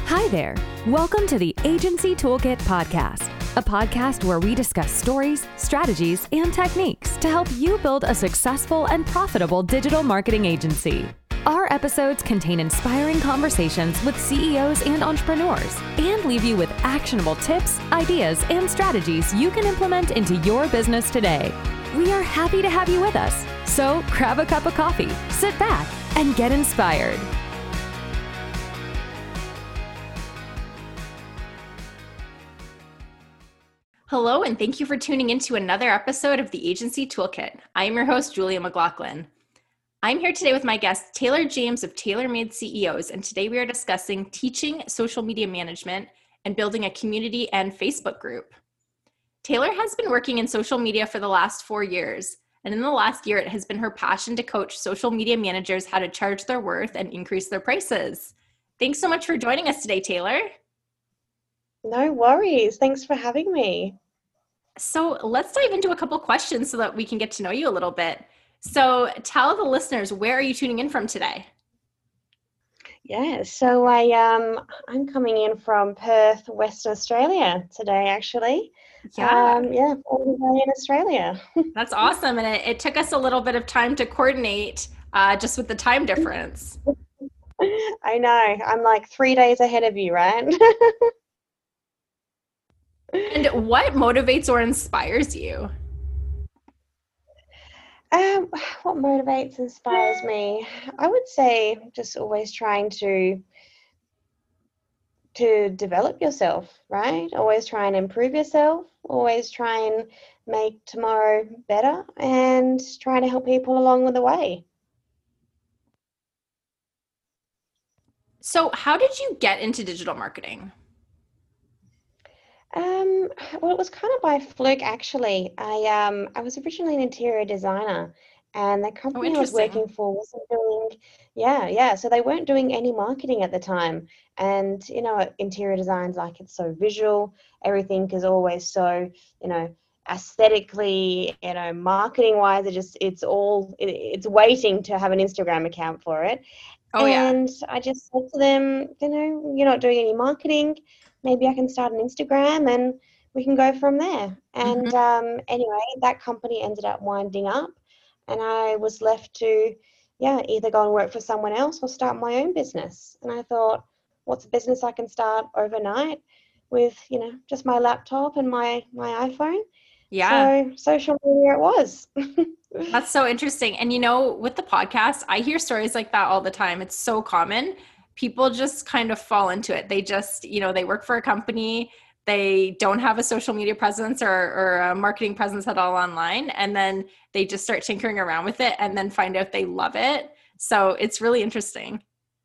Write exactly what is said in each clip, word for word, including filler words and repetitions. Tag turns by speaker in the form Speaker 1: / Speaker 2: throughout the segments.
Speaker 1: Hi there. Welcome to the Agency Toolkit Podcast, a podcast where we discuss stories, strategies, and techniques to help you build a successful and profitable digital marketing agency. Our episodes contain inspiring conversations with C E Os and entrepreneurs and leave you with actionable tips, ideas, and strategies you can implement into your business today. We are happy to have you with us. So grab a cup of coffee, sit back, and get inspired.
Speaker 2: Hello, and thank you for tuning into another episode of the Agency Toolkit. I am your host, Julia McLaughlin. I'm here today with my guest, Taylor James of TaylorMade C E Os, and today we are discussing teaching social media management and building a community and Facebook group. Taylor has been working in social media for the last four years, and in the last year, it has been her passion to coach social media managers how to charge their worth and increase their prices. Thanks so much for joining us today, Taylor.
Speaker 3: No worries. Thanks for having me.
Speaker 2: So let's dive into a couple questions so that we can get to know you a little bit. So tell the listeners, where are you tuning in from today?
Speaker 3: Yeah, so I um I'm coming in from Perth, Western Australia today, actually.
Speaker 2: Yeah,
Speaker 3: Um, yeah, all the way in Australia.
Speaker 2: that's awesome. And it, it took us a little bit of time to coordinate uh, just with the time difference.
Speaker 3: I know. I'm like three days ahead of you, right?
Speaker 2: And what motivates or inspires you?
Speaker 3: Um, what motivates, inspires me? I would say just always trying to to develop yourself, right? Always try and improve yourself, always try and make tomorrow better, and trying to help people along with the way.
Speaker 2: So how did you get into digital marketing?
Speaker 3: Um, well, it was kind of by fluke, actually. I um I was originally an interior designer, and the
Speaker 2: Oh,
Speaker 3: company I was
Speaker 2: interesting.
Speaker 3: working for wasn't doing, yeah, yeah. So they weren't doing any marketing at the time. And you know, interior design's like it's so visual. Everything is always so, you know, aesthetically, you know, marketing wise. It just it's all it, it's waiting to have an Instagram account for it.
Speaker 2: Oh, yeah.
Speaker 3: And I just said to them, you know, you're not doing any marketing. Maybe I can start an Instagram and we can go from there.
Speaker 2: Mhm.
Speaker 3: And um, anyway, that company ended up winding up, and I was left to, yeah, either go and work for someone else or start my own business. And I thought, what's a business I can start overnight with, you know, just my laptop and my my iPhone?
Speaker 2: Yeah.
Speaker 3: So social media it was.
Speaker 2: That's so interesting. And you know, with the podcast, I hear stories like that all the time. It's so common. People just kind of fall into it. They just, you know, they work for a company, they don't have a social media presence or, or a marketing presence at all online. And then they just start tinkering around with it and then find out they love it. So it's really interesting.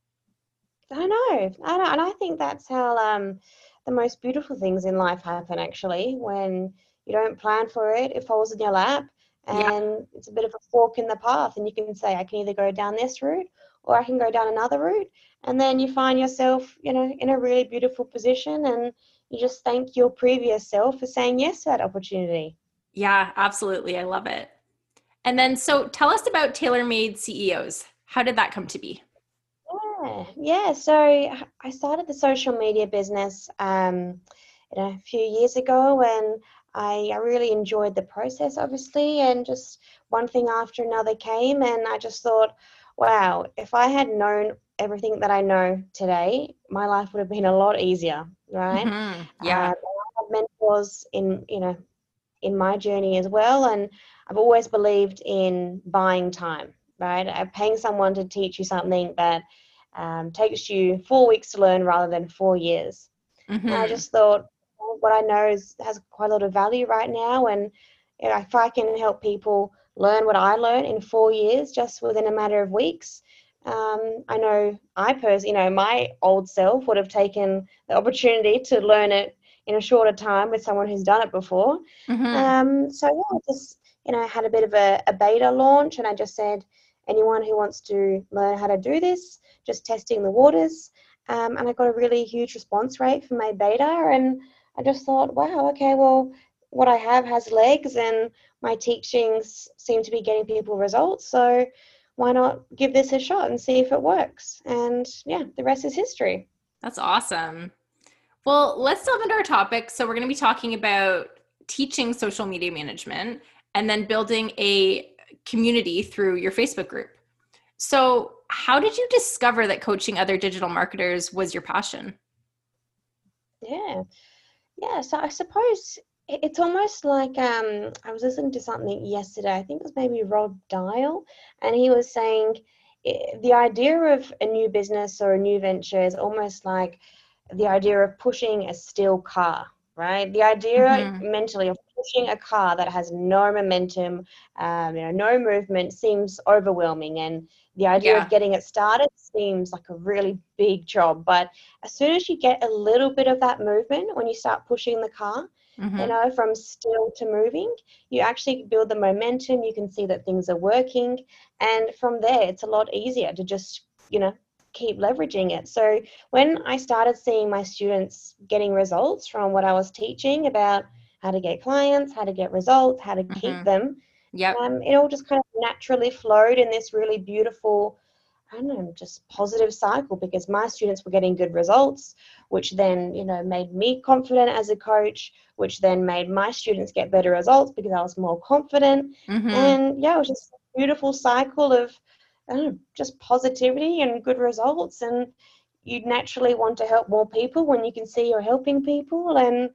Speaker 3: I know, I know, and I think that's how um, the most beautiful things in life happen. Actually, when you don't plan for it, it falls in your lap,
Speaker 2: Yeah.
Speaker 3: and it's a bit of a fork in the path. And you can say, I can either go down this route, or I can go down another route. And then you find yourself, you know, in a really beautiful position, and you just thank your previous self for saying yes to that opportunity.
Speaker 2: Yeah, absolutely. I love it. And then, so tell us about TaylorMade C E Os. How did that come to be?
Speaker 3: Yeah, yeah. So I started the social media business, um, you know, a few years ago, and I, I really enjoyed the process, obviously, and just one thing after another came, and I just thought, wow, if I had known everything that I know today, my life would have been a lot easier, right?
Speaker 2: Hmm.
Speaker 3: Uh,
Speaker 2: Yeah.
Speaker 3: I have mentors in, you know, in my journey as well. And I've always believed in buying time, right? Uh, Paying someone to teach you something that um, takes you four weeks to learn rather than four years. And I
Speaker 2: Hmm.
Speaker 3: just thought, well, what I know is has quite a lot of value right now. And you know, if I can help people learn what I learned in four years, just within a matter of weeks, um, I know I personally, you know, my old self would have taken the opportunity to learn it in a shorter time with someone who's done it before.
Speaker 2: Hmm.
Speaker 3: Um, so yeah, I just, you know, had a bit of a, a beta launch, and I just said, anyone who wants to learn how to do this, just testing the waters. Um, and I got a really huge response rate for my beta, and I just thought, wow, okay, well, what I have has legs, and my teachings seem to be getting people results. So why not give this a shot and see if it works? And yeah, the rest is history.
Speaker 2: That's awesome. Well, let's delve into our topic. So we're going to be talking about teaching social media management and then building a community through your Facebook group. So how did you discover that coaching other digital marketers was your passion?
Speaker 3: Yeah. Yeah, so I suppose it- it's almost like um, I was listening to something yesterday. I think it was maybe Rob Dial, and he was saying eh, the idea of a new business or a new venture is almost like the idea of pushing a steel car, right? The idea
Speaker 2: Mm-hmm.
Speaker 3: mentally of pushing a car that has no momentum, um, you know, no movement seems overwhelming, and the idea of
Speaker 2: Yeah.
Speaker 3: getting it started seems like a really big job. But as soon as you get a little bit of that movement, when you start pushing the car, you
Speaker 2: Mm-hmm.
Speaker 3: know, from still to moving, you actually build the momentum. You can see that things are working, and from there, it's a lot easier to just, you know, keep leveraging it. So when I started seeing my students getting results from what I was teaching about how to get clients, how to get results, how to keep
Speaker 2: Mm-hmm.
Speaker 3: them,
Speaker 2: Yep.
Speaker 3: um, it all just kind of naturally flowed in this really beautiful, I don't know, just positive cycle because my students were getting good results, which then, you know, made me confident as a coach, which then made my students get better results because I was more confident.
Speaker 2: Mm-hmm.
Speaker 3: And yeah, it was just a beautiful cycle of, I don't know, just positivity and good results. And you naturally want to help more people when you can see you're helping people. And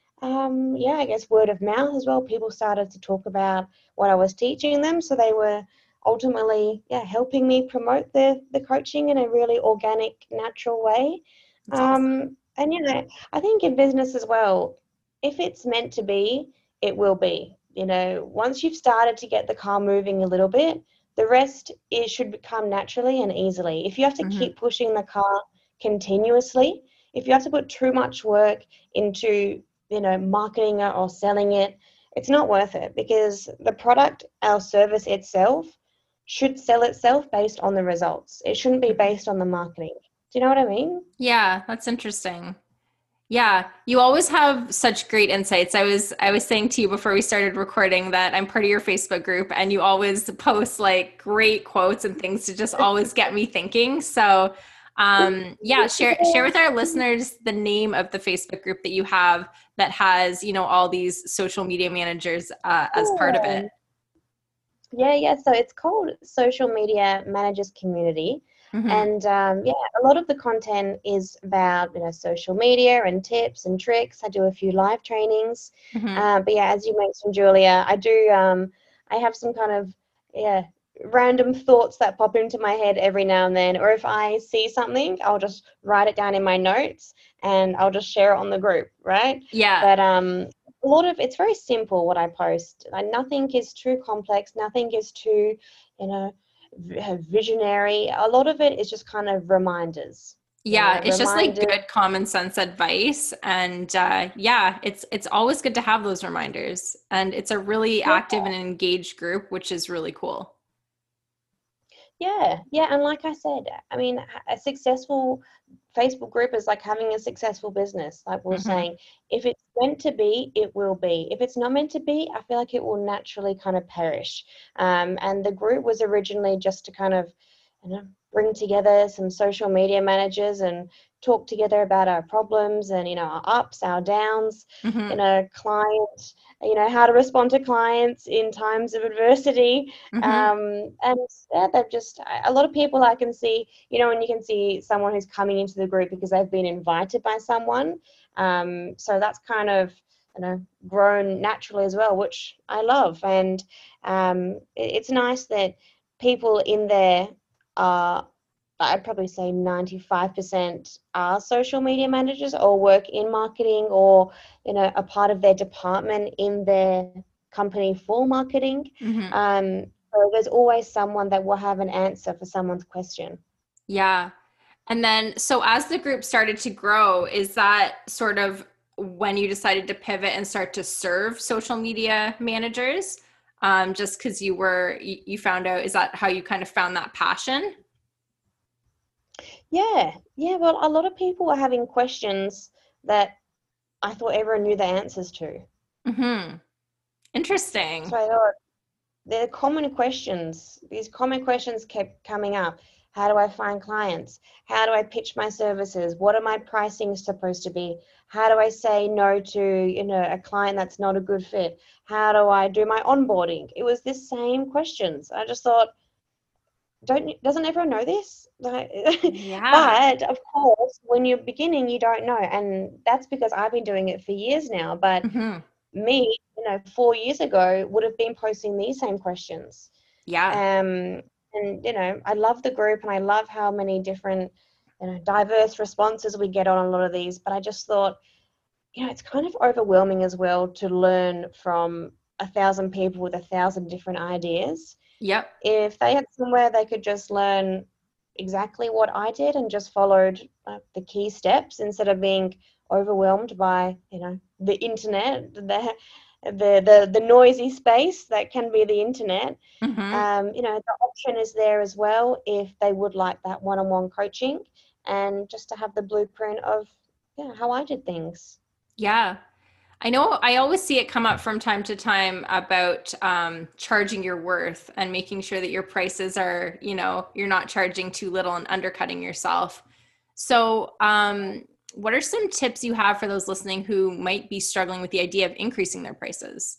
Speaker 3: um, yeah, I guess word of mouth as well. People started to talk about what I was teaching them, so they were ultimately, yeah, helping me promote the the coaching in a really organic, natural way.
Speaker 2: That's awesome.
Speaker 3: Um, and you know, I think in business as well, if it's meant to be, it will be. You know, once you've started to get the car moving a little bit, the rest is should come naturally and easily. If you have to
Speaker 2: Mm-hmm.
Speaker 3: keep pushing the car continuously, if you have to put too much work into you know, marketing it or selling it, it's not worth it because the product or service itself should sell itself based on the results. It shouldn't be
Speaker 2: Mm-hmm.
Speaker 3: based on the marketing. Do you know what I mean?
Speaker 2: Yeah, that's interesting. Yeah, you always have such great insights. I was I was saying to you before we started recording that I'm part of your Facebook group and you always post like great quotes and things to just always get me thinking. So, um yeah, share share with our listeners the name of the Facebook group that you have that has, you know, all these social media managers uh, as part of it.
Speaker 3: Yeah. Yeah, yeah. So it's called Social Media Managers Community.
Speaker 2: Mhm.
Speaker 3: And um, yeah, a lot of the content is about, you know, social media and tips and tricks. I do a few live trainings.
Speaker 2: Mhm.
Speaker 3: Uh, but yeah, as you mentioned, Julia, I do, um, I have some kind of, yeah, random thoughts that pop into my head every now and then. Or if I see something, I'll just write it down in my notes and I'll just share it on the group, right?
Speaker 2: Yeah.
Speaker 3: But um, a lot of it's very simple what I post. Like nothing is too complex, nothing is too, you know, visionary. A lot of it is just kind of reminders, you
Speaker 2: Yeah,
Speaker 3: know,
Speaker 2: it's just like
Speaker 3: reminders.
Speaker 2: good common sense advice. And uh, yeah, it's it's always good to have those reminders. And it's a really
Speaker 3: Yeah,
Speaker 2: active and engaged group, which is really cool.
Speaker 3: yeah, yeah. And like I said, I mean, a successful Facebook group is like having a successful business. Like we we're
Speaker 2: Hmm.
Speaker 3: saying, if it's meant to be, it will be. If it's not meant to be, I feel like it will naturally kind of perish. Um, and the group was originally just to kind of, you know, bring together some social media managers and talk together about our problems and, you know, our ups, our downs, you
Speaker 2: Hmm.
Speaker 3: know, client, you know, how to respond to clients in times of adversity.
Speaker 2: Hmm.
Speaker 3: Um, and yeah, they've just, a lot of people I can see, you know, and you can see someone who's coming into the group because they've been invited by someone. Um, so that's kind of, you know, grown naturally as well, which I love. And um, it, it's nice that people in there are, I'd probably say ninety-five percent are social media managers or work in marketing or, you know, a part of their department in their company for marketing.
Speaker 2: Hmm.
Speaker 3: Um, so there's always someone that will have an answer for someone's question.
Speaker 2: Yeah. And then, so as the group started to grow, is that sort of when you decided to pivot and start to serve social media managers? Um, just because you were, you, you found out, is that how you kind of found that passion?
Speaker 3: Yeah, yeah. Well, a lot of people were having questions that I thought everyone knew the answers to.
Speaker 2: Hmm.
Speaker 3: So
Speaker 2: Interesting.
Speaker 3: I thought they're common questions. These common questions kept coming up. How do I find clients? How do I pitch my services? What are my pricing supposed to be? How do I say no to, you know, a client that's not a good fit? How do I do my onboarding? It was the same questions. I just thought, don't doesn't everyone know this? Like,
Speaker 2: Yeah.
Speaker 3: but of course, when you're beginning, you don't know, and that's because I've been doing it for years now. But
Speaker 2: hmm
Speaker 3: me, you know, four years ago would have been posting these same questions.
Speaker 2: Yeah.
Speaker 3: Um, and you know, I love the group, and I love how many different, you know, diverse responses we get on a lot of these. But I just thought, you know, it's kind of overwhelming as well to learn from a thousand people with a thousand different ideas.
Speaker 2: Yep.
Speaker 3: If they had somewhere they could just learn exactly what I did and just followed uh, the key steps instead of being overwhelmed by, you know, the internet, the the the, the noisy space that can be the internet.
Speaker 2: hmm
Speaker 3: Um, you know, the option is there as well if they would like that one-on-one coaching and just to have the blueprint of, yeah, how I did things.
Speaker 2: Yeah. I know I always see it come up from time to time about um, charging your worth and making sure that your prices are, you know, you're not charging too little and undercutting yourself. So, um, what are some tips you have for those listening who might be struggling with the idea of increasing their prices?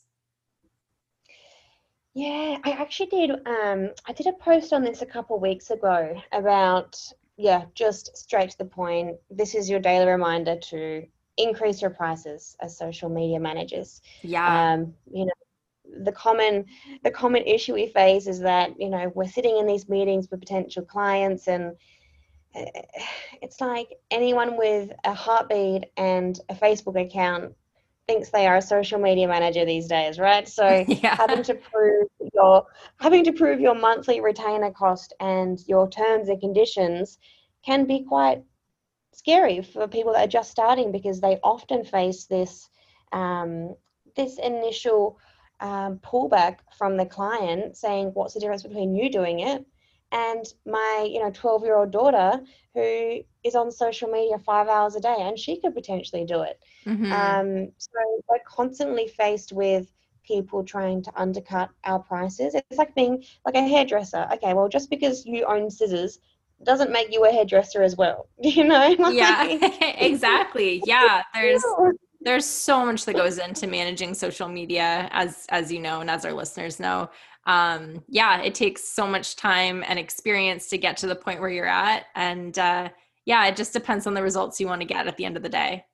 Speaker 3: Yeah, I actually did. Um, I did a post on this a couple of weeks ago about, yeah, just straight to the point. This is your daily reminder to increase your prices as social media managers.
Speaker 2: Yeah.
Speaker 3: Um, you know, the common the common issue we face is that, you know, we're sitting in these meetings with potential clients, and uh, it's like anyone with a heartbeat and a Facebook account thinks they are a social media manager these days, right? So having
Speaker 2: Yeah.
Speaker 3: to prove your having to prove your monthly retainer cost and your terms and conditions can be quite scary for people that are just starting, because they often face this um, this initial um, pullback from the client saying, what's the difference between you doing it and my, you know, twelve year old daughter who is on social media five hours a day and she could potentially do it.
Speaker 2: hmm
Speaker 3: Um, so we're constantly faced with people trying to undercut our prices. It's like being like a hairdresser. Okay, well, just because you own scissors doesn't make you a hairdresser as well. You know,
Speaker 2: Yeah,
Speaker 3: like,
Speaker 2: exactly. Yeah, there's there's so much that goes into managing social media, as as you know, and as our listeners know. Um, yeah, it takes so much time and experience to get to the point where you're at, and uh, yeah, it just depends on the results you want to get at the end of the day.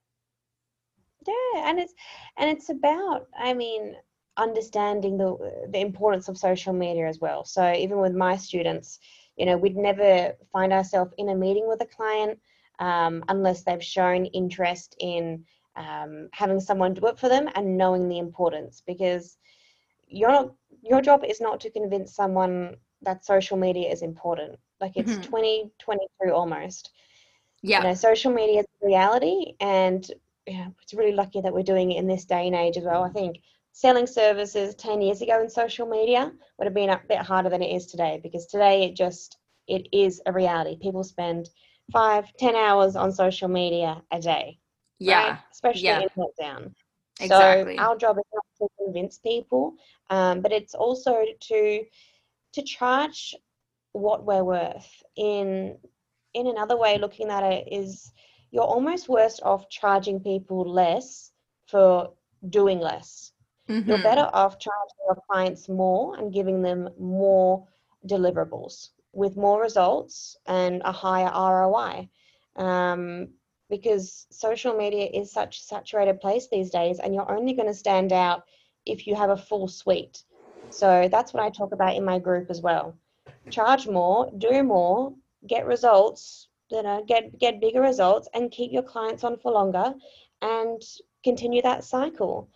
Speaker 3: yeah, and it's and it's about, I mean, understanding the the importance of social media as well. So even with my students, you know, we'd never find ourselves in a meeting with a client um, unless they've shown interest in um, having someone do it for them and knowing the importance, because you're not your job is not to convince someone that social media is important. Like, it's
Speaker 2: hmm
Speaker 3: twenty twenty-two almost. You
Speaker 2: Yeah,
Speaker 3: know, social media is reality, and yeah, it's really lucky that we're doing it in this day and age as well. I think selling services ten years ago in social media would have been a bit harder than it is today, because today it just it is a reality. People spend five, ten hours on social media a day, right?
Speaker 2: yeah,
Speaker 3: Especially
Speaker 2: yeah,
Speaker 3: in lockdown. So
Speaker 2: exactly.
Speaker 3: our job is not to convince people, um, but it's also to to charge what we're worth. In in another way, looking at it is, you're almost worse off charging people less for doing less. You're
Speaker 2: hmm
Speaker 3: better off charging your clients more and giving them more deliverables with more results and a higher R O I. Um, because social media is such a saturated place these days, and you're only going to stand out if you have a full suite. So that's what I talk about in my group as well. Charge more, do more, get results, you know, get get bigger results, and keep your clients on for longer, and continue that cycle.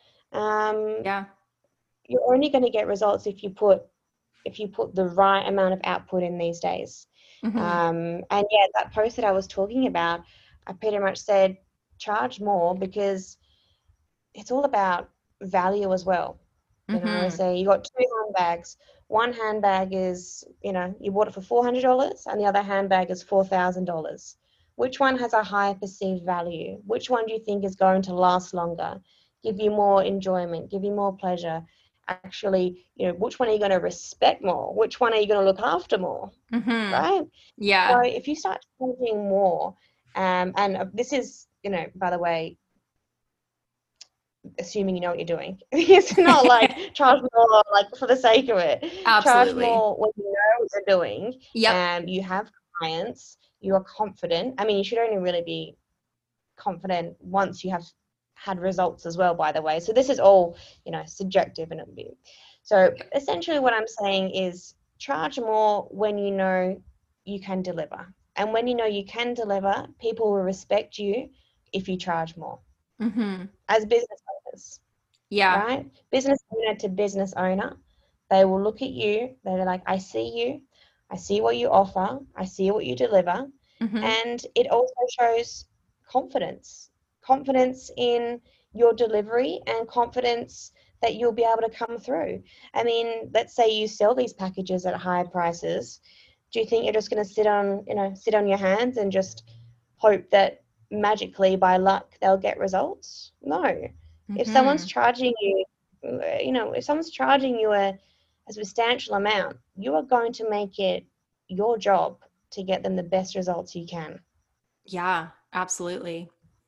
Speaker 3: Um,
Speaker 2: Yeah.
Speaker 3: you're only going to get results if you put if you put the right amount of output in these days.
Speaker 2: hmm
Speaker 3: Um, and yeah, that post that I was talking about, I pretty much said charge more, because it's all about value as well. You know, I
Speaker 2: hmm
Speaker 3: say you got two handbags. One handbag is, you know, you bought it for four hundred dollars, and the other handbag is four thousand dollars. Which one has a higher perceived value? Which one do you think is going to last longer, give you more enjoyment, give you more pleasure? actually, you know, which one are you going to respect more? Which one are you going to look after more?
Speaker 2: Mm-hmm.
Speaker 3: Right?
Speaker 2: Yeah.
Speaker 3: So if you start charging more, um, and this is, you know, by the way, assuming you know what you're doing. It's not like charge more like for the sake of it. Charge
Speaker 2: Absolutely.
Speaker 3: more when you know what you're doing.
Speaker 2: Yep.
Speaker 3: And you have clients, you are confident. I mean, you should only really be confident once you have had results as well, by the way. So this is all, you know, subjective and it'll be. So essentially what I'm saying is charge more when you know you can deliver. And when you know you can deliver, people will respect you if you charge more.
Speaker 2: Mm-hmm.
Speaker 3: As business owners,
Speaker 2: Yeah.
Speaker 3: right? Business owner to business owner, they will look at you, they're like, I see you, I see what you offer, I see what you deliver.
Speaker 2: Mm-hmm.
Speaker 3: And it also shows confidence, confidence in your delivery and confidence that you'll be able to come through. I mean, let's say you sell these packages at high prices. Do you think you're just going to sit on, you know, sit on your hands and just hope that magically by luck they'll get results? No.
Speaker 2: Mm-hmm.
Speaker 3: If someone's charging you, you know, if someone's charging you a, a substantial amount, you are going to make it your job to get them the best results you can.
Speaker 2: Yeah, absolutely.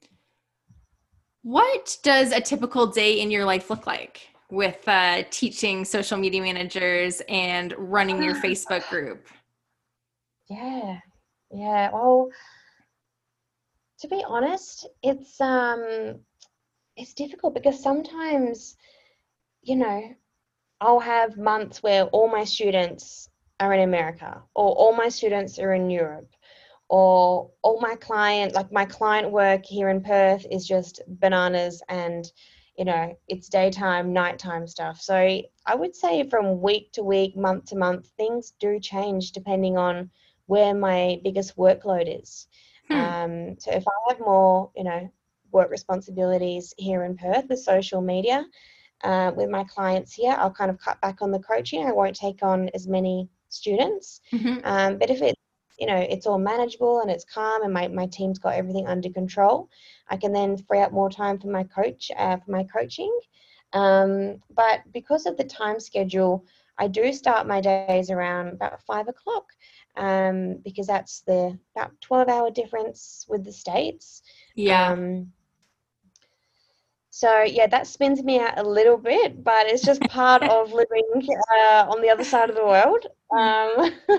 Speaker 2: What does a typical day in your life look like with uh, teaching social media managers and running your Facebook group?
Speaker 3: Yeah, yeah. Well, to be honest, it's um, it's difficult because sometimes, you know, I'll have months where all my students are in America, or all my students are in Europe, or all my client, like my client work here in Perth is just bananas, and you know, it's daytime, nighttime stuff. So I would say from week to week, month to month, things do change depending on where my biggest workload is.
Speaker 2: Hmm.
Speaker 3: Um, so if I have more, you know, work responsibilities here in Perth with social media, uh, with my clients here, I'll kind of cut back on the coaching. I won't take on as many students.
Speaker 2: Mm-hmm.
Speaker 3: Um, but if it's, you know, it's all manageable and it's calm and my, my team's got everything under control, I can then free up more time for my coach, uh, for my coaching. Um, but because of the time schedule, I do start my days around about five o'clock um, because that's the about twelve hour difference with the States.
Speaker 2: Yeah.
Speaker 3: Um, So yeah, that spins me out a little bit, but it's just part of living uh, on the other side of the world. Um,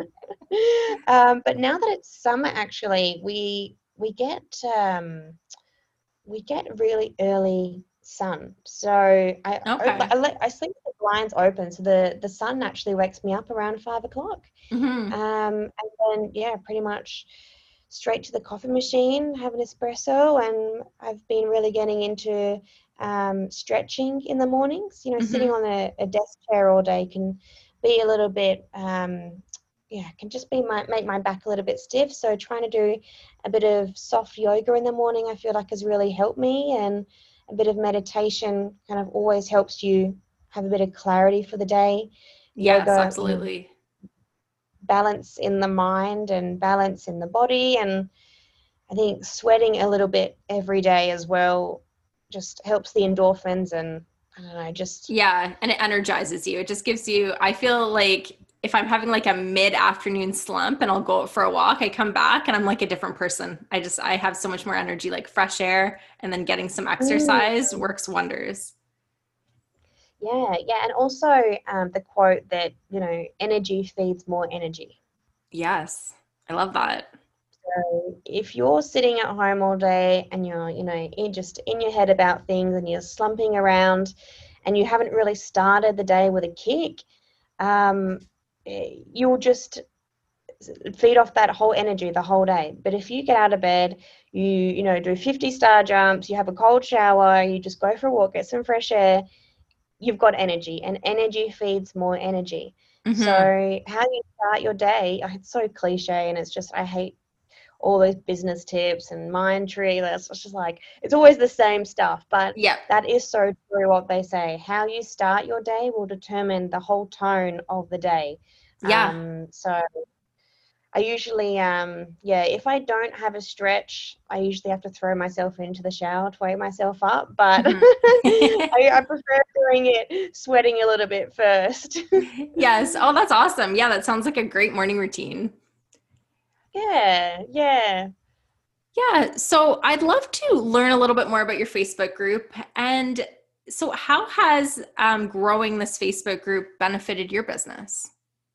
Speaker 3: um, but now that it's summer, actually, we we get um, we get really early sun. So I
Speaker 2: Okay.
Speaker 3: I, let, I sleep with the blinds open, so the the sun actually wakes me up around five o'clock.
Speaker 2: Mm-hmm.
Speaker 3: Um, and then yeah, pretty much straight to the coffee machine, have an espresso, and I've been really getting into um, stretching in the mornings. You know,
Speaker 2: Mm-hmm.
Speaker 3: sitting on a, a desk chair all day can be a little bit, um, yeah, can just be my, make my back a little bit stiff. So trying to do a bit of soft yoga in the morning, I feel like has really helped me, and a bit of meditation kind of always helps you have a bit of clarity for the day.
Speaker 2: Yes,
Speaker 3: Yoga,
Speaker 2: absolutely.
Speaker 3: You know, balance in the mind and balance in the body, and I think sweating a little bit every day as well just helps the endorphins, and I don't know, just
Speaker 2: Yeah, and it energizes you. It just gives you, I feel like if I'm having like a mid-afternoon slump and I'll go out for a walk, I come back and I'm like a different person. I just, I have so much more energy, like fresh air, and then getting some exercise
Speaker 3: mm,
Speaker 2: works wonders.
Speaker 3: yeah, yeah, and also um, the quote that, you know, energy feeds more energy.
Speaker 2: Yes, I love that.
Speaker 3: So if you're sitting at home all day and you're, you know, in just in your head about things and you're slumping around and you haven't really started the day with a kick, um, you'll just feed off that whole energy the whole day. But if you get out of bed, you, you know, do fifty star jumps, you have a cold shower, you just go for a walk, get some fresh air, you've got energy, and energy feeds more energy. So
Speaker 2: Mm-hmm.
Speaker 3: how you start your day, it's so cliche, and it's just, I hate all those business tips and mind tree. That's just like, it's always the same stuff, but
Speaker 2: Yep.
Speaker 3: that is so true what they say. How you start your day will determine the whole tone of the day.
Speaker 2: Yeah.
Speaker 3: Um, so I usually, um, yeah, if I don't have a stretch, I usually have to throw myself into the shower to wake myself up. But
Speaker 2: Mhm.
Speaker 3: I, I prefer doing it sweating a little bit first.
Speaker 2: Yes. Oh, that's awesome. Yeah, that sounds like a great morning routine.
Speaker 3: Yeah, yeah.
Speaker 2: Yeah. So I'd love to learn a little bit more about your Facebook group. And so, how has um, growing this Facebook group benefited your business?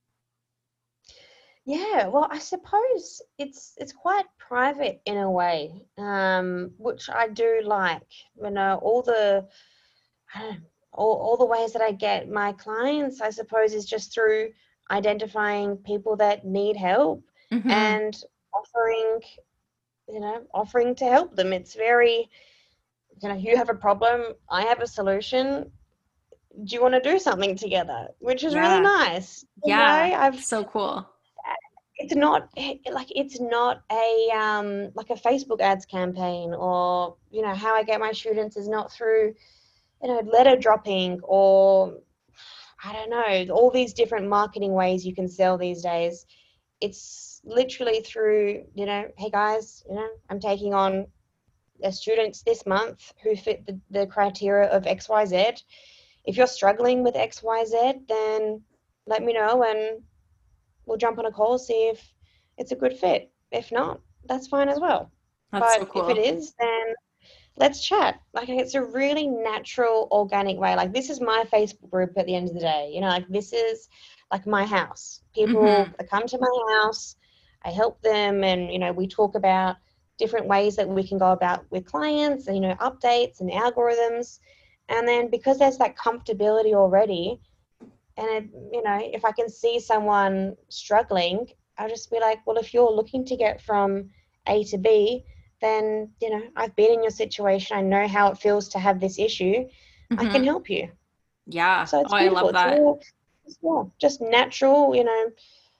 Speaker 3: Yeah, well, I suppose it's it's quite private in a way, um, which I do like. You know, all the I don't know, all, all the ways that I get my clients, I suppose, is just through identifying people that need help
Speaker 2: Hmm.
Speaker 3: and offering, you know, offering to help them. It's very, you know, you have a problem, I have a solution. Do you want to do something together? Which is really
Speaker 2: Yeah.
Speaker 3: nice. You know,
Speaker 2: Yeah.
Speaker 3: I've
Speaker 2: So cool.
Speaker 3: it's not like it's not a um like a Facebook ads campaign, or you know how I get my students is not through you know letter dropping, or I don't know, all these different marketing ways you can sell these days. It's literally through, you know, hey guys, you know, I'm taking on a students this month who fit the, the criteria of X Y Z. If you're struggling with X Y Z, then let me know and we'll jump on a call, see if it's a good fit. If not, that's fine as well.
Speaker 2: That's so
Speaker 3: But if it
Speaker 2: cool.
Speaker 3: is, then let's chat. Like it's a really natural, organic way. Like this is my Facebook group at the end of the day. You know, like this is like my house. People
Speaker 2: Hmm.
Speaker 3: that come to my house, I help them, and you know, we talk about different ways that we can go about with clients, and you know, updates and algorithms. And then because there's that comfortability already, and it, you know, if I can see someone struggling, I'll just be like, well, if you're looking to get from A to B, then, you know, I've been in your situation. I know how it feels to have this issue. I can
Speaker 2: Hmm.
Speaker 3: help you.
Speaker 2: Yeah.
Speaker 3: So it's
Speaker 2: Oh, I
Speaker 3: beautiful.
Speaker 2: love
Speaker 3: It's
Speaker 2: that.
Speaker 3: all, it's, yeah, just natural, you know,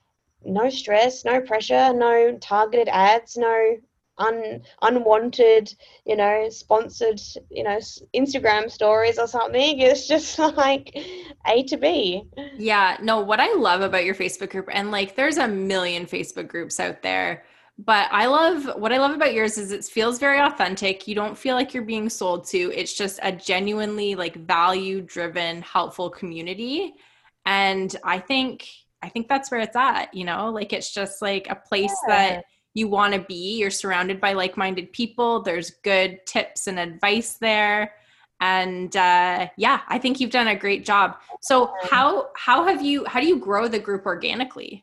Speaker 3: no stress, no pressure, no targeted ads, no un, unwanted, you know, sponsored, you know, Instagram stories or something. It's just like A to B.
Speaker 2: Yeah, no, what I love about your Facebook group, and like there's a million Facebook groups out there, but I love what I love about yours is it feels very authentic. You don't feel like you're being sold to. It's just a genuinely like value-driven, helpful community. And I think I think that's where it's at, you know? Like it's just like a place that
Speaker 3: Yeah.
Speaker 2: you want to be. You're surrounded by like-minded people. There's good tips and advice there. And uh, yeah, I think you've done a great job. So how how have you how do you grow the group organically?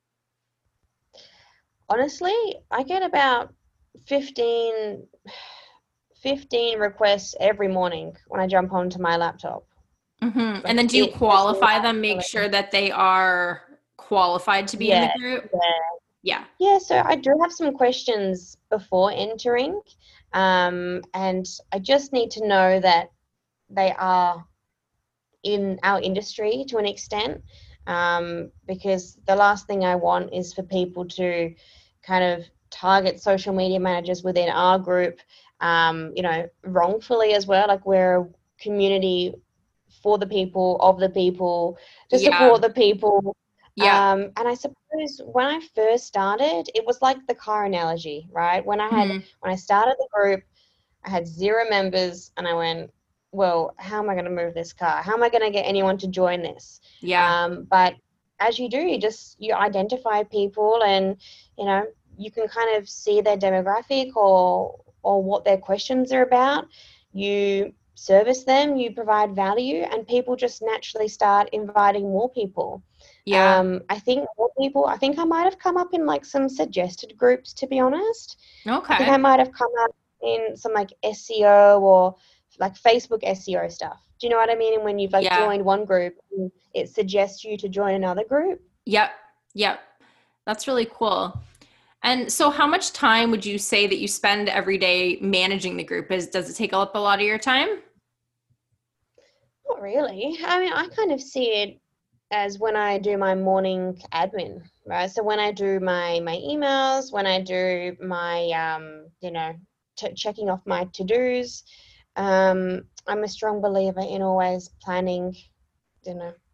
Speaker 3: Honestly, I get about fifteen, fifteen requests every morning when I jump onto my laptop.
Speaker 2: Hmm. And
Speaker 3: Like
Speaker 2: then do you
Speaker 3: it just
Speaker 2: qualify them, make
Speaker 3: naturally.
Speaker 2: sure that they are qualified to be in the
Speaker 3: Yeah,
Speaker 2: group?
Speaker 3: yeah.
Speaker 2: Yeah.
Speaker 3: Yeah, so I do have some questions before entering. Um, and I just need to know that they are in our industry to an extent. Um, because the last thing I want is for people to kind of target social media managers within our group, um, you know, wrongfully as well. Like we're a community for the people, of the people, to
Speaker 2: Yeah.
Speaker 3: support the people.
Speaker 2: Yeah.
Speaker 3: Um, and I suppose when I first started, it was like the car analogy, right? When I had
Speaker 2: Hmm.
Speaker 3: when I started the group, I had zero members, and I went, well, how am I going to move this car? How am I going to get anyone to join this?
Speaker 2: Yeah.
Speaker 3: Um, but as you do, you just you identify people, and you know you can kind of see their demographic or or what their questions are about. You service them, you provide value, and people just naturally start inviting more people.
Speaker 2: Yeah.
Speaker 3: Um, I think more people. I think I might have come up in like some suggested groups, to be honest. I think
Speaker 2: Okay.
Speaker 3: I might have come up in some like S E O or like Facebook S E O stuff. Do you know what I mean? And when you've like
Speaker 2: Yeah.
Speaker 3: joined one group, it suggests you to join another group.
Speaker 2: Yep. Yep. That's really cool. And so how much time would you say that you spend every day managing the group? Is does it take up a lot of your time?
Speaker 3: Not really. I mean, I kind of see it as when I do my morning admin, right? So when I do my my emails, when I do my um, you know, t- checking off my to-dos, um, I'm a strong believer in always planning, you know,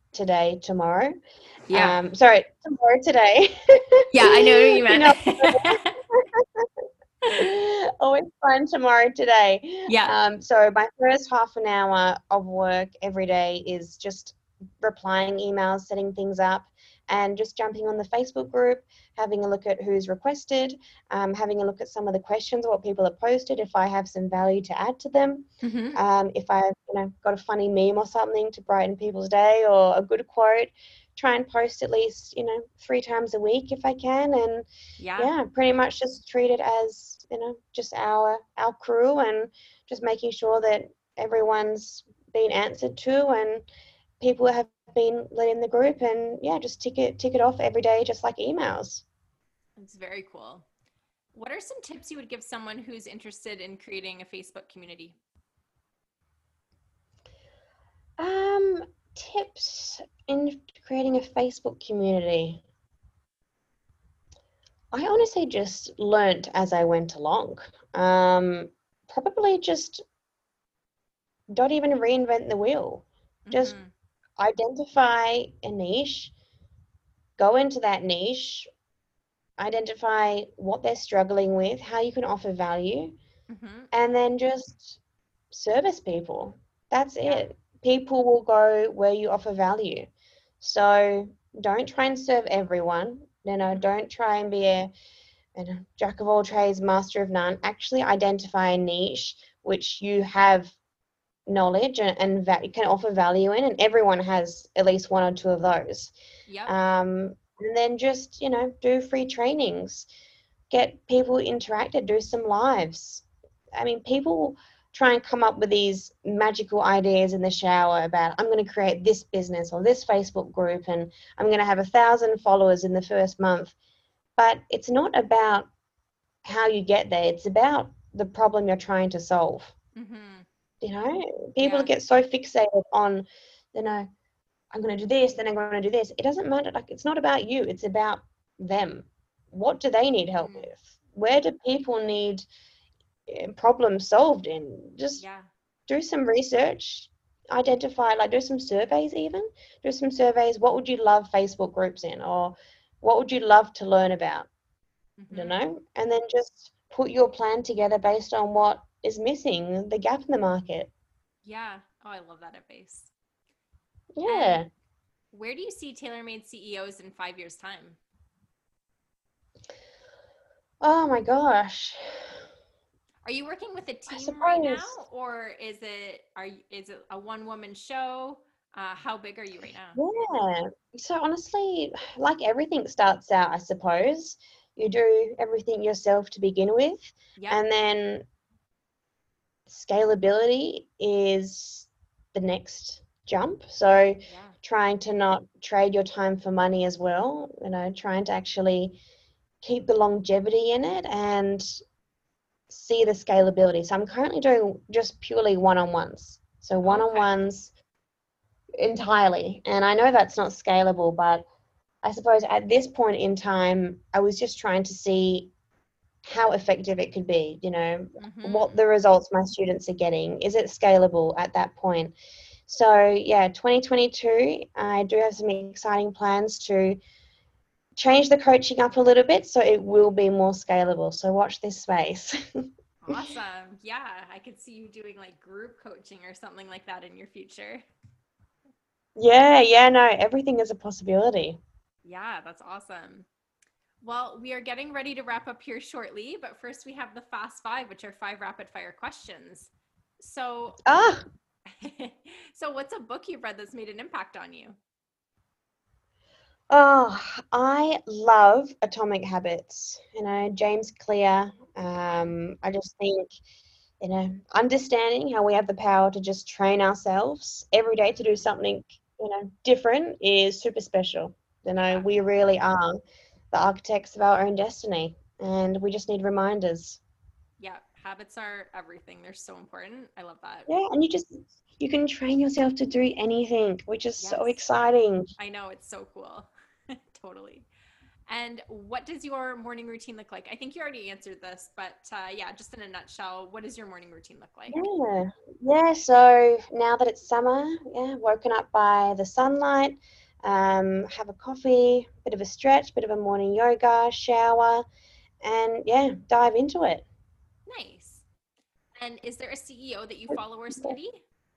Speaker 3: today, tomorrow.
Speaker 2: Yeah.
Speaker 3: Um, sorry, tomorrow, today.
Speaker 2: Yeah, I know what you
Speaker 3: You
Speaker 2: meant.
Speaker 3: know, always fun tomorrow, today.
Speaker 2: Yeah.
Speaker 3: Um, so my first half an hour of work every day is just replying emails, setting things up, and just jumping on the Facebook group, having a look at who's requested, um, having a look at some of the questions, what people have posted, if I have some value to add to them.
Speaker 2: Mm-hmm.
Speaker 3: Um, if I've you know got a funny meme or something to brighten people's day, or a good quote, try and post at least you know three times a week if I can, and
Speaker 2: Yeah.
Speaker 3: yeah, pretty much just treat it as you know just our our crew, and just making sure that everyone's been answered to, and people have been let in the group, and yeah, just tick it tick it off every day, just like emails.
Speaker 2: It's very cool. What are some tips you would give someone who's interested in creating a Facebook community?
Speaker 3: Um, tips in creating a Facebook community. I honestly just learnt as I went along. Um, probably just don't even reinvent the wheel. Just
Speaker 2: Mm-hmm.
Speaker 3: identify a niche, go into that niche, identify what they're struggling with, how you can offer value,
Speaker 2: Mm-hmm.
Speaker 3: and then just service people. That's
Speaker 2: Yeah.
Speaker 3: it. People will go where you offer value. So don't try and serve everyone. You know,
Speaker 2: Mm-hmm.
Speaker 3: don't try and be a, a jack of all trades, master of none. Actually identify a niche which you have knowledge and, and that you can offer value in, and everyone has at least one or two of those.
Speaker 2: Yep.
Speaker 3: Um, and then just, you know, do free trainings, get people interacted, do some lives. I mean, people try and come up with these magical ideas in the shower about, I'm going to create this business or this Facebook group, and I'm going to have a thousand followers in the first month. But it's not about how you get there, it's about the problem you're trying to solve.
Speaker 2: Mm-hmm.
Speaker 3: You know, people
Speaker 2: Yeah.
Speaker 3: get so fixated on, you know, I'm going to do this, then I'm going to do this. It doesn't matter. Like, it's not about you, it's about them. What do they need help
Speaker 2: Mm-hmm.
Speaker 3: with? Where do people need uh, problems solved in? Just
Speaker 2: Yeah.
Speaker 3: do some research, identify, like, do some surveys, even. Do some surveys. What would you love Facebook groups in? Or what would you love to learn about? You
Speaker 2: Mm-hmm.
Speaker 3: know? And then just put your plan together based on what is missing, the gap in the market.
Speaker 2: Yeah. Oh, I love that advice. And
Speaker 3: Yeah.
Speaker 2: where do you see TaylorMade C E Os in five years' time?
Speaker 3: Oh my gosh.
Speaker 2: Are you working with a
Speaker 3: I
Speaker 2: team right now,
Speaker 3: suppose.
Speaker 2: or is it are you, is it a one woman show? Uh, how big are you right now?
Speaker 3: Yeah. So honestly, like everything starts out, I suppose. You do everything yourself to begin with,
Speaker 2: Yep.
Speaker 3: and then scalability is the next jump. So
Speaker 2: Yeah.
Speaker 3: trying to not trade your time for money as well, you know, trying to actually keep the longevity in it and see the scalability. So I'm currently doing just purely one-on-ones. So
Speaker 2: Okay.
Speaker 3: one-on-ones entirely. And I know that's not scalable, but I suppose at this point in time, I was just trying to see how effective it could be, you know, what
Speaker 2: Mm-hmm.
Speaker 3: the results my students are getting. Is it scalable at that point? So, yeah, twenty twenty-two, I do have some exciting plans to change the coaching up a little bit so it will be more scalable. So, watch this space.
Speaker 2: Awesome. Yeah, I could see you doing like group coaching or something like that in your future.
Speaker 3: Yeah, yeah, no, everything is a possibility.
Speaker 2: Yeah, that's awesome. Well, we are getting ready to wrap up here shortly, but first we have the Fast Five, which are five rapid fire questions. So,
Speaker 3: Ah,
Speaker 2: so what's a book you've read that's made an impact on you?
Speaker 3: oh, I love Atomic Habits. You know, James Clear.
Speaker 2: Okay.
Speaker 3: Um, I just think, you know, understanding how we have the power to just train ourselves every day to do
Speaker 2: Mm-hmm.
Speaker 3: something, you know, different is super special. You know,
Speaker 2: Yeah.
Speaker 3: we really are the architects of our own destiny, and we just need reminders.
Speaker 2: Yeah. Habits are everything. They're so important. I love that.
Speaker 3: Yeah, and you just you can train yourself to do anything, which is so
Speaker 2: Yes.
Speaker 3: exciting.
Speaker 2: I know. It's so cool. Totally. And what does your morning routine look like? I think you already answered this, but uh, yeah, just in a nutshell, what does your morning routine look like?
Speaker 3: Yeah, yeah. So now that it's summer, yeah, woken up by the sunlight, um, have a coffee, bit of a stretch, bit of a morning yoga, shower, and yeah, dive into it.
Speaker 2: Nice. And is there a C E O that you follow or study?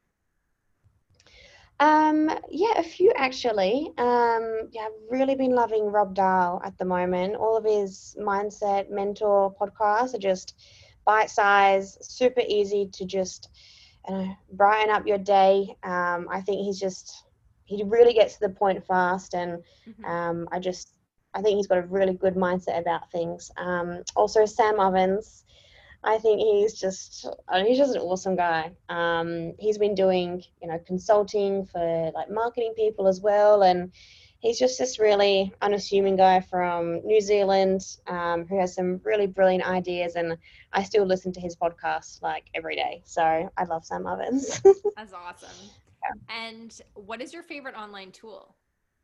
Speaker 3: Um, yeah, a few actually. Um, yeah, I've really been loving Rob Dahl at the moment. All of his mindset mentor podcasts are just bite-sized, super easy to just you know, brighten up your day. Um, I think he's just he really gets to the point fast, and
Speaker 2: Mm-hmm.
Speaker 3: um, I just I think he's got a really good mindset about things. Um, also Sam Ovens. I think he's just uh, he's just an awesome guy. Um, he's been doing you know consulting for like marketing people as well, and he's just this really unassuming guy from New Zealand um, who has some really brilliant ideas. And I still listen to his podcast like every day. So I love Sam Ovens.
Speaker 2: That's awesome. Yeah. And what is your favorite online tool?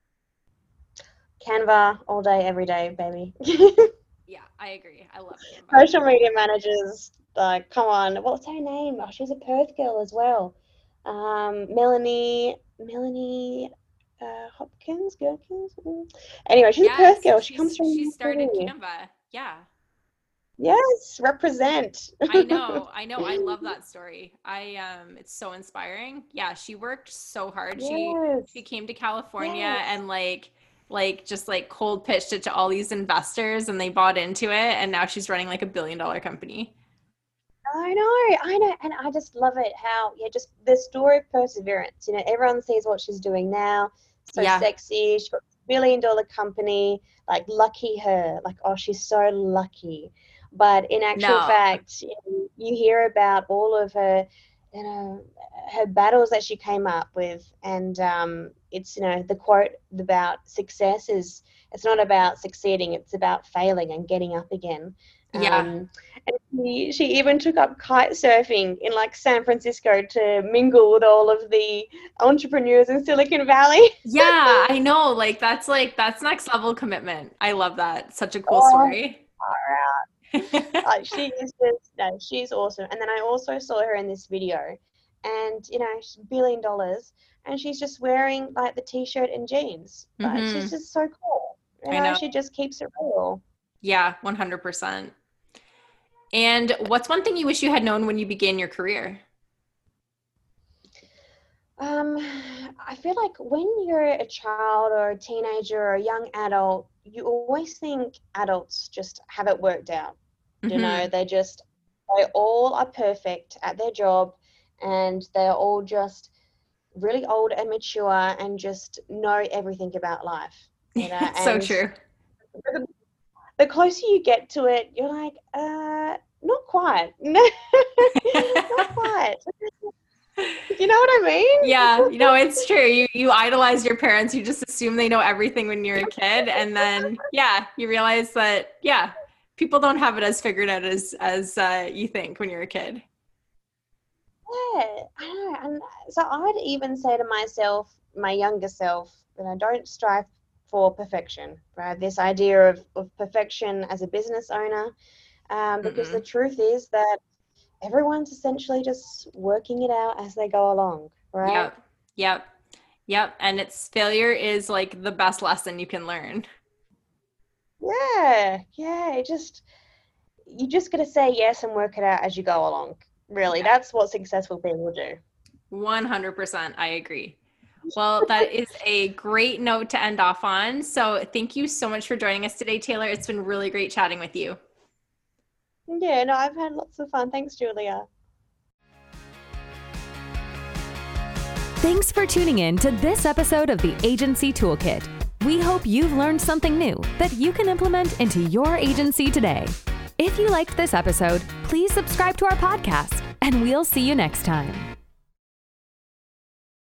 Speaker 3: Canva all day, every day, baby.
Speaker 2: Yeah, I agree. I love Canva.
Speaker 3: Social media managers, like, come on. What's her name? Oh, she's a Perth girl as well. Um, Melanie, Melanie uh, Hopkins, Gherkins? Anyway, she's
Speaker 2: yes,
Speaker 3: a Perth girl. She
Speaker 2: she's,
Speaker 3: comes from...
Speaker 2: She started Canva. Yeah.
Speaker 3: Yes, represent.
Speaker 2: I know. I know. I love that story. I um it's so inspiring. Yeah, she worked so hard.
Speaker 3: Yes.
Speaker 2: She she came to California
Speaker 3: Yes.
Speaker 2: and like like just like cold pitched it to all these investors and they bought into it, and now she's running like a billion dollar company.
Speaker 3: I know, I know, and I just love it how, yeah, just the story of perseverance. You know, everyone sees what she's doing now, so
Speaker 2: Yeah.
Speaker 3: sexy, she's got a billion dollar company, like, lucky her, like, oh, she's so lucky. But in actual
Speaker 2: No.
Speaker 3: fact, you know, you hear about all of her, you know, her battles that she came up with, and um, it's, you know, the quote about success is, it's not about succeeding, it's about failing and getting up again.
Speaker 2: Yeah.
Speaker 3: Um, and she, she even took up kite surfing in like San Francisco to mingle with all of the entrepreneurs in Silicon Valley.
Speaker 2: Yeah, I know. Like that's like that's next level commitment. I love that. Such a cool
Speaker 3: Oh,
Speaker 2: story.
Speaker 3: Far out. Like, she is just, no, she's awesome. And then I also saw her in this video, and you know, she's billion dollars, and she's just wearing like the t-shirt and jeans. Like,
Speaker 2: Mhm.
Speaker 3: she's just so cool. You know,
Speaker 2: I know.
Speaker 3: she just keeps it real.
Speaker 2: Yeah, one hundred percent. And what's one thing you wish you had known when you began your career?
Speaker 3: Um, I feel like when you're a child or a teenager or a young adult, you always think adults just have it worked out. You
Speaker 2: Mhm.
Speaker 3: know, they just, they all are perfect at their job, and they're all just really old and mature and just know everything about life. You know,
Speaker 2: So
Speaker 3: and
Speaker 2: true.
Speaker 3: the closer you get to it, you're like, uh, not quite. Not quite. You know what I mean?
Speaker 2: Yeah, you know, it's true. You you idolize your parents. You just assume they know everything when you're a kid, and then yeah, you realize that yeah, people don't have it as figured out as as uh, you think when you're a kid.
Speaker 3: Yeah, I know. And so I'd even say to myself, my younger self, you know, don't strive for perfection, right? This idea of, of perfection as a business owner, um, because
Speaker 2: Mm-mm.
Speaker 3: the truth is that everyone's essentially just working it out as they go along, right?
Speaker 2: Yep, yep, yep. And it's failure is like the best lesson you can learn.
Speaker 3: Yeah, yeah. It just, you just got to say yes and work it out as you go along. Really,
Speaker 2: Yeah.
Speaker 3: that's what successful people do.
Speaker 2: one hundred percent. I agree. Well, that is a great note to end off on. So thank you so much for joining us today, Taylor. It's been really great chatting with you.
Speaker 3: Yeah, no, I've had lots of fun. Thanks, Julia.
Speaker 1: Thanks for tuning in to this episode of the Agency Toolkit. We hope you've learned something new that you can implement into your agency today. If you liked this episode, please subscribe to our podcast, and we'll see you next time.